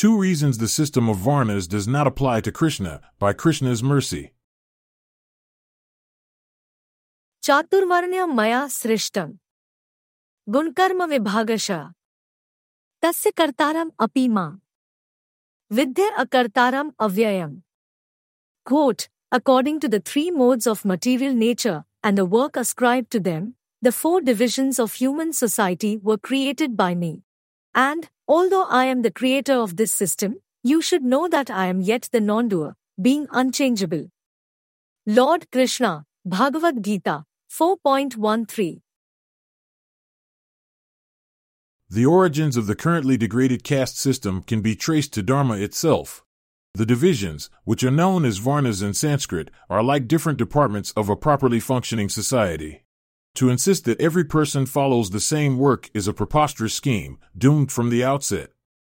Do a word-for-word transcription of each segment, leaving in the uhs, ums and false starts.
Two reasons the system of Varnas does not apply to Krishna, by Krishna's mercy. Chaturvarnya maya srishtam. Gunkarma vibhagasha. Tasya kartaram apima. Vidya akartaram avyayam. Quote, according to the three modes of material nature and the work ascribed to them, the four divisions of human society were created by me. And, although I am the creator of this system, you should know that I am yet the non-doer, being unchangeable. Lord Krishna, Bhagavad Gita, four point one three. The origins of the currently degraded caste system can be traced to Dharma itself. The divisions, which are known as Varnas in Sanskrit, are like different departments of a properly functioning society. To insist that every person follows the same work is a preposterous scheme, doomed from the outset.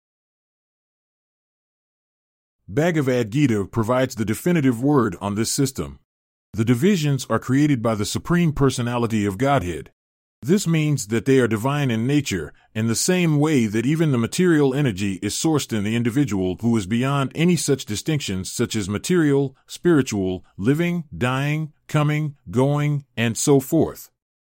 Bhagavad Gita provides the definitive word on this system. The divisions are created by the Supreme Personality of Godhead. This means that they are divine in nature, in the same way that even the material energy is sourced in the individual who is beyond any such distinctions such as material, spiritual, living, dying, coming, going, and so forth.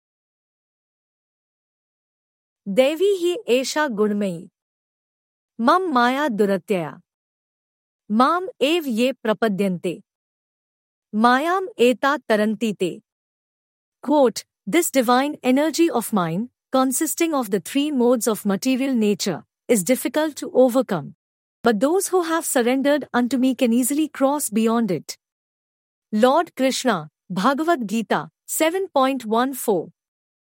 Devi hi esha gunmayi. Mam maya duratyaya. Mam ev ye prapadyante. Mayam eta tarantite. Quote, this divine energy of mine, consisting of the three modes of material nature, is difficult to overcome. But those who have surrendered unto me can easily cross beyond it. Lord Krishna, Bhagavad Gita, seven point one four.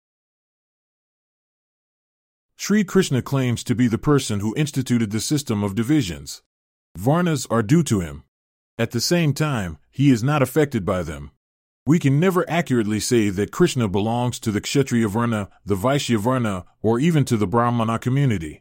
Sri Krishna claims to be the person who instituted the system of divisions. Varnas are due to him. At the same time, he is not affected by them. We can never accurately say that Krishna belongs to the Kshatriya Varna, the Vaishya Varna, or even to the Brahmana community.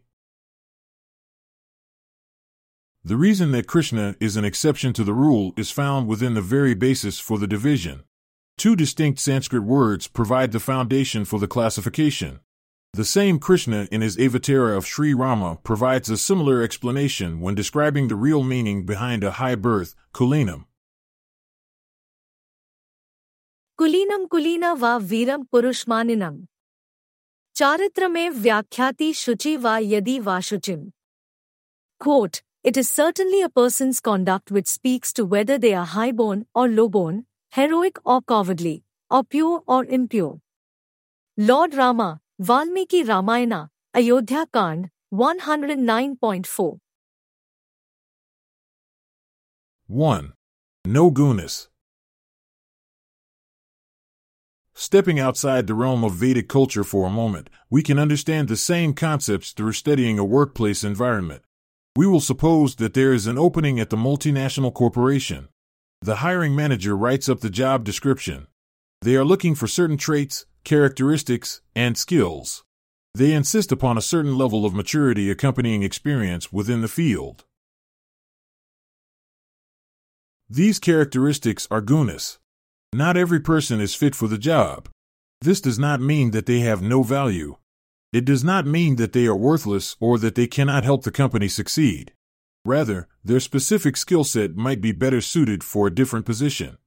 The reason that Krishna is an exception to the rule is found within the very basis for the division. Two distinct Sanskrit words provide the foundation for the classification. The same Krishna in his Avatara of Sri Rama provides a similar explanation when describing the real meaning behind a high birth, kulinam. Kulinam kulina va viram purushmaninam. Charitrame vyakhyati shuchi va yadi va shuchim. Quote, it is certainly a person's conduct which speaks to whether they are high-born or low-born, heroic or cowardly, or pure or impure. Lord Rama, Valmiki Ramayana, Ayodhya Kand, one oh nine point four. one. No gunas. Stepping outside the realm of Vedic culture for a moment, we can understand the same concepts through studying a workplace environment. We will suppose that there is an opening at the multinational corporation. The hiring manager writes up the job description. They are looking for certain traits, characteristics, and skills. They insist upon a certain level of maturity accompanying experience within the field. These characteristics are gunas. Not every person is fit for the job. This does not mean that they have no value. It does not mean that they are worthless or that they cannot help the company succeed. Rather, their specific skill set might be better suited for a different position.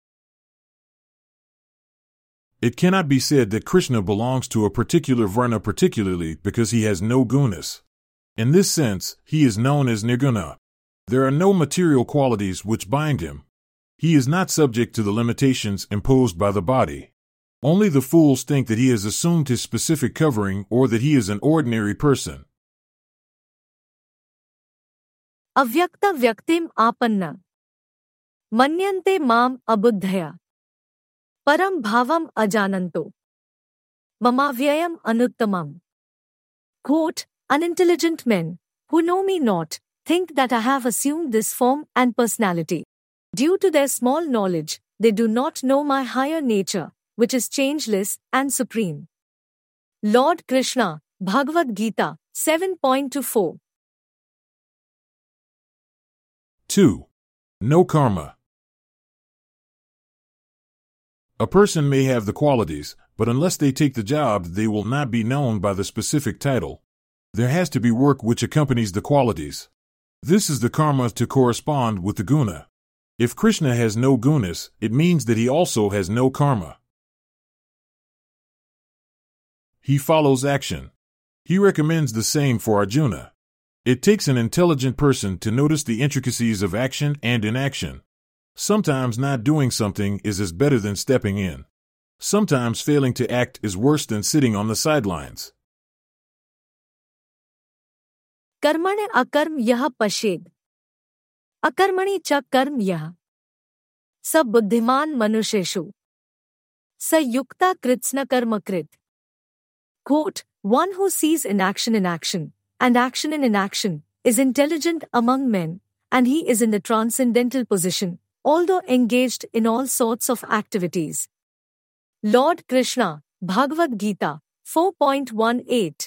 It cannot be said that Krishna belongs to a particular varna particularly because he has no gunas. In this sense, he is known as nirguna. There are no material qualities which bind him. He is not subject to the limitations imposed by the body. Only the fools think that he has assumed his specific covering or that he is an ordinary person. Avyakta vyaktim apanna. Manyante mam abuddhaya. Param bhavam ajananto. Mamavyayam anuttamam. Quote, unintelligent men, who know me not, think that I have assumed this form and personality. Due to their small knowledge, they do not know my higher nature, which is changeless and supreme. Lord Krishna, Bhagavad Gita, seven point two four. two. No karma. A person may have the qualities, but unless they take the job, they will not be known by the specific title. There has to be work which accompanies the qualities. This is the karma to correspond with the guna. If Krishna has no gunas, it means that he also has no karma. He follows action. He recommends the same for Arjuna. It takes an intelligent person to notice the intricacies of action and inaction. Sometimes not doing something is as better than stepping in. Sometimes failing to act is worse than sitting on the sidelines. कर्मण्य अकर्म यह पश्येद अकर्मणि च कर्म यह स बुद्धिमान मनुष्येषु स युक्ता कृत्स्न कर्म कृत. Quote, one who sees inaction in action, and action in inaction, is intelligent among men, and he is in the transcendental position, although engaged in all sorts of activities. Lord Krishna, Bhagavad Gita, four point one eight.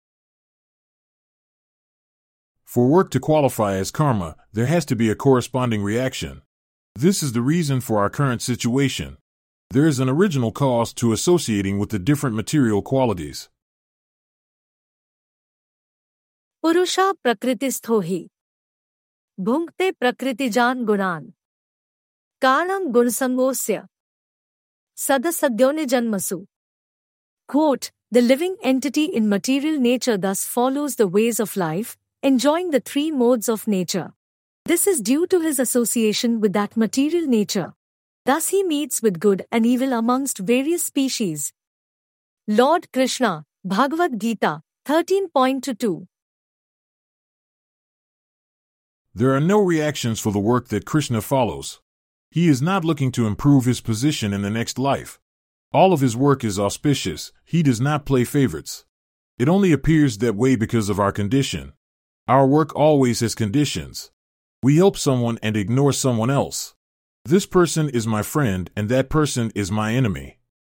For work to qualify as karma, there has to be a corresponding reaction. This is the reason for our current situation. There is an original cause to associating with the different material qualities. Purusha prakristho hi bhunkte prakritijan gunan karanam gunsangosya sadasadyone janmasu. Quote, the living entity in material nature thus follows the ways of life, enjoying the three modes of nature. This is due to his association with that material nature. Thus he meets with good and evil amongst various species. Lord Krishna, Bhagavad Gita, thirteen point two. There are no reactions for the work that Krishna follows. He is not looking to improve his position in the next life. All of his work is auspicious. He does not play favorites. It only appears that way because of our condition. Our work always has conditions. We help someone and ignore someone else. This person is my friend and that person is my enemy.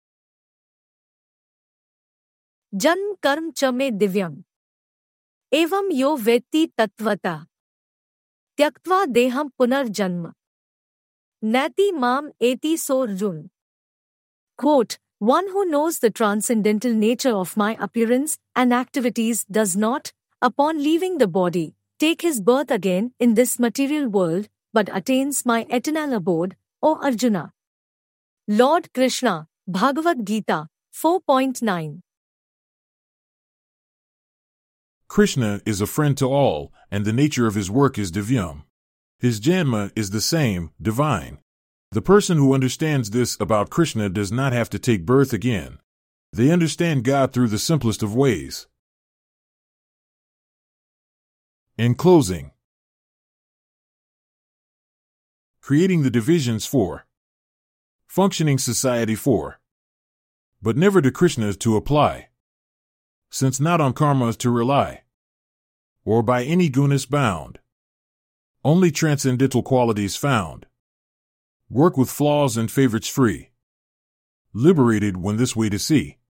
Janm karm cha me divyam evam yo vetti tattvata tyaktva deham punar janma nati mam eti so Arjun. Quote, one who knows the transcendental nature of my appearance and activities does not, upon leaving the body, take his birth again in this material world, but attains my eternal abode, O Arjuna. Lord Krishna, Bhagavad Gita, four point nine. Krishna is a friend to all, and the nature of his work is divyam. His janma is the same, divine. The person who understands this about Krishna does not have to take birth again. They understand God through the simplest of ways. In closing, creating the divisions for functioning society for, but never to Krishna to apply, since not on karma to rely, or by any gunas bound, only transcendental qualities found, work with flaws and favorites free, liberated when this way to see.